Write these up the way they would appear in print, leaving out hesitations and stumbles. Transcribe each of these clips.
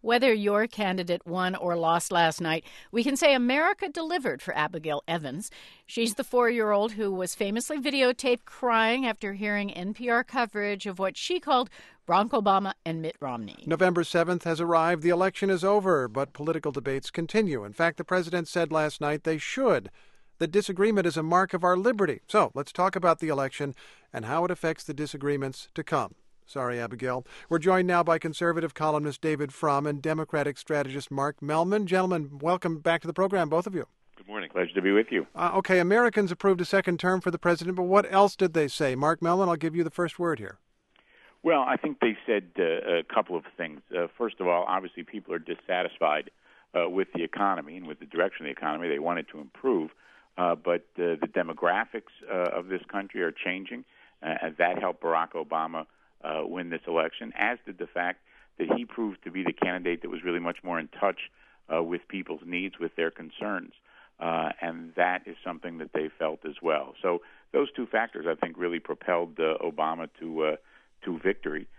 Whether your candidate won or lost last night, we can say America delivered for Abigail Evans. She's the 4-year-old who was famously videotaped crying after hearing NPR coverage of what she called Barack Obama and Mitt Romney. November 7th has arrived. The election is over, but political debates continue. In fact, the president said last night they should. The disagreement is a mark of our liberty. So let's talk about the election and how it affects the disagreements to come. Sorry, Abigail. We're joined now by conservative columnist David Frum and Democratic strategist Mark Mellman. Gentlemen, welcome back to the program, both of you. Good morning. Pleasure to be with you. Okay, Americans approved a second term for the president, but what else did they say? Mark Mellman, I'll give you the first word here. Well, I think they said a couple of things. First of all, obviously people are dissatisfied with the economy and with the direction of the economy. They want it to improve, but the demographics of this country are changing. That helped Barack Obama win this election, as did the fact that he proved to be the candidate that was really much more in touch with people's needs, with their concerns. And that is something that they felt as well. So those two factors, I think, really propelled Obama to victory.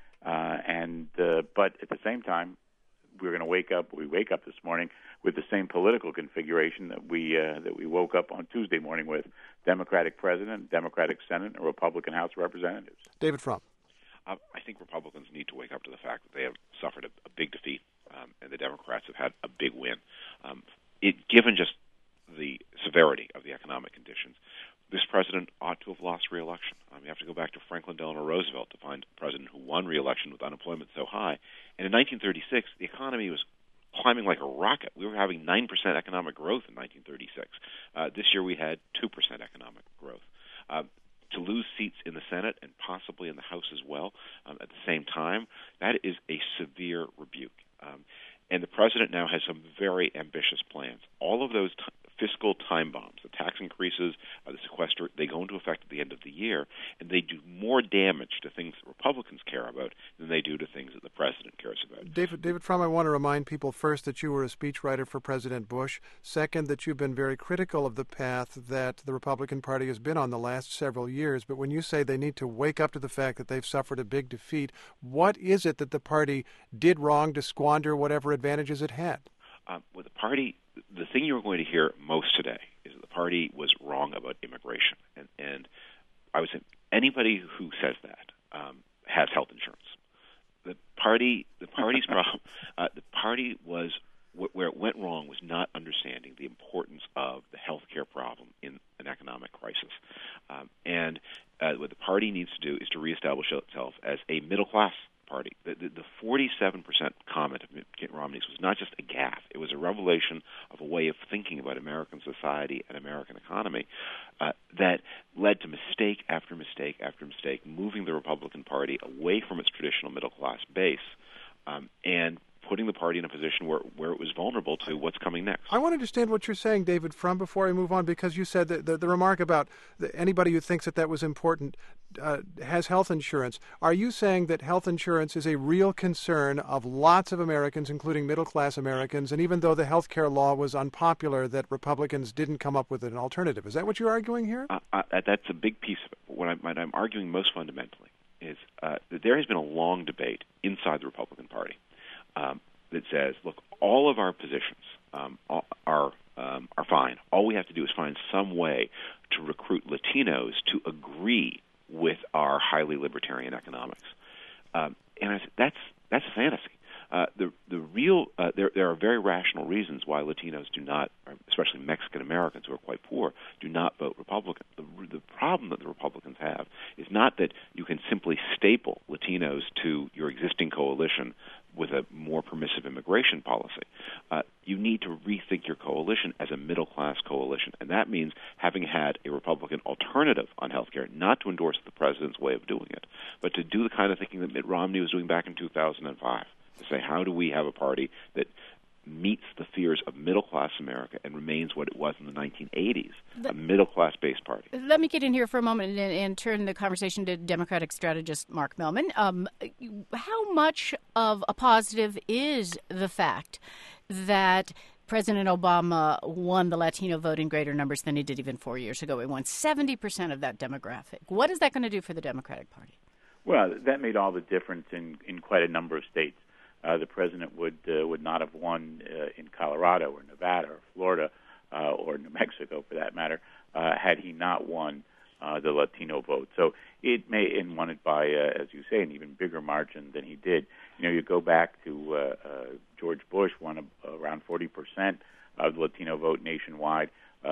But at the same time, we're going to wake up this morning with the same political configuration that we woke up on Tuesday morning with: Democratic president, Democratic Senate, and Republican House of Representatives. David Frum. I think Republicans need to wake up to the fact that they have suffered a big defeat, and the Democrats have had a big win. Given just the severity of the economic conditions, this president ought to have lost re-election. You have to go back to Franklin Delano Roosevelt to find a president who won re-election with unemployment so high. And in 1936, the economy was climbing like a rocket. We were having 9% economic growth in 1936. This year we had 2% economic growth. To lose seats in the Senate and possibly in the House as well at the same time, that is a severe rebuke. And the president now has some very ambitious plans. All of those fiscal time bombs, the tax increases, the sequester, they go into effect at the end of the year, and they do more damage to things that Republicans care about than they do to things that the president cares about. David Frum, I want to remind people first that you were a speechwriter for President Bush. Second, that you've been very critical of the path that the Republican Party has been on the last several years. But when you say they need to wake up to the fact that they've suffered a big defeat, what is it that the party did wrong to squander whatever advantages it had? With the party, the thing you're going to hear most today is that the party was wrong about immigration. And I would say anybody who says that has health insurance. The party's problem, the party was, where it went wrong was not understanding the importance of the health care problem in an economic crisis. And what the party needs to do is to reestablish itself as a middle-class party. The 47% comment of Mitt Romney's was not just a gaffe. It was a revelation of a way of thinking about American society and American economy that led to mistake after mistake after mistake, moving the Republican Party away from its traditional middle-class base and putting the party in a position where it was vulnerable to what's coming next. I want to understand what you're saying, David Frum, before I move on, because you said that the remark about anybody who thinks that was important has health insurance. Are you saying that health insurance is a real concern of lots of Americans, including middle-class Americans, and even though the health care law was unpopular, that Republicans didn't come up with an alternative? Is that what you're arguing here? That's a big piece of it. What I'm arguing most fundamentally is that there has been a long debate inside the Republican Party that says, look, all of our positions are fine. All we have to do is find some way to recruit Latinos to agree with our highly libertarian economics. And I said, that's a fantasy. There are very rational reasons why Latinos do not, especially Mexican Americans who are quite poor, do not vote Republican. The problem that the Republicans have is not that you can simply staple Latinos to your existing coalition with a more permissive immigration policy. You need to rethink your coalition as a middle-class coalition, and that means having had a Republican alternative on health care, not to endorse the president's way of doing it, but to do the kind of thinking that Mitt Romney was doing back in 2005, to say, how do we have a party that meets the fears of middle-class America and remains what it was in the 1980s, a middle-class-based party. Let me get in here for a moment and turn the conversation to Democratic strategist Mark Mellman. How much of a positive is the fact that President Obama won the Latino vote in greater numbers than he did even 4 years ago? He won 70% of that demographic. What is that going to do for the Democratic Party? Well, that made all the difference in quite a number of states. the president would not have won in Colorado or Nevada or Florida or New Mexico, for that matter, had he not won the Latino vote. So it may, and won it by, as you say, an even bigger margin than he did. You go back to George Bush won around 40% of the Latino vote nationwide.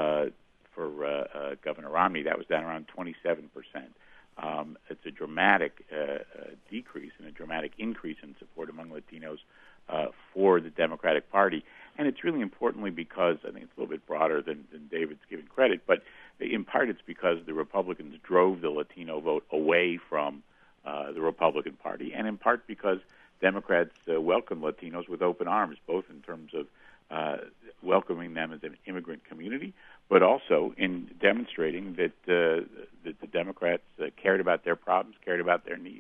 For Governor Romney, that was down around 27%. It's a dramatic decrease and a dramatic increase in support among Latinos for the Democratic Party. And it's really importantly because, I think it's a little bit broader than David's given credit, but in part it's because the Republicans drove the Latino vote away from the Republican Party, and in part because Democrats welcome Latinos with open arms, both in terms of welcoming them as an immigrant community, but also in demonstrating that the Democrats cared about their problems, cared about their needs.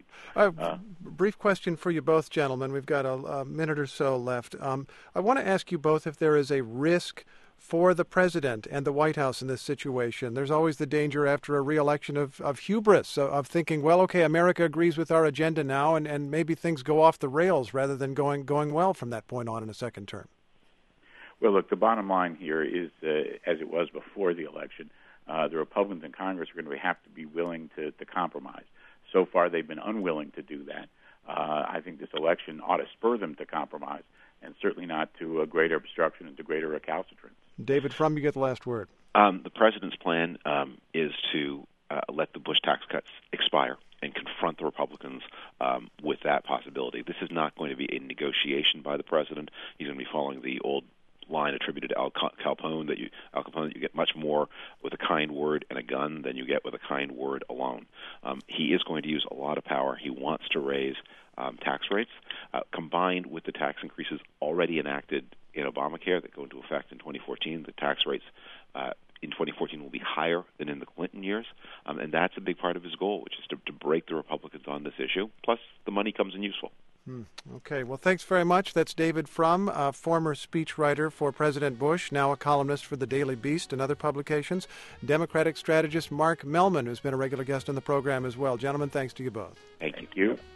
Brief question for you both, gentlemen. We've got a minute or so left. I want to ask you both if there is a risk for the president and the White House in this situation. There's always the danger after a re-election of hubris, of thinking, well, okay, America agrees with our agenda now, and maybe things go off the rails rather than going well from that point on in a second term. Well, look, the bottom line here is, as it was before the election, the Republicans in Congress are going to have to be willing to compromise. So far, they've been unwilling to do that. I think this election ought to spur them to compromise, and certainly not to a greater obstruction and to greater recalcitrance. David Frum, you get the last word. The president's plan is to let the Bush tax cuts expire and confront the Republicans with that possibility. This is not going to be a negotiation by the president. He's going to be following the old line attributed to Al Capone that you get much more with a kind word and a gun than you get with a kind word alone. He is going to use a lot of power. He wants to raise tax rates, combined with the tax increases already enacted in Obamacare that go into effect in 2014. The tax rates in 2014 will be higher than in the Clinton years, and that's a big part of his goal, which is to break the Republicans on this issue. Plus, the money comes in useful. Okay, well, thanks very much. That's David Frum, a former speechwriter for President Bush, now a columnist for the Daily Beast and other publications. Democratic strategist Mark Mellman, who's been a regular guest on the program as well. Gentlemen, thanks to you both. Thank you.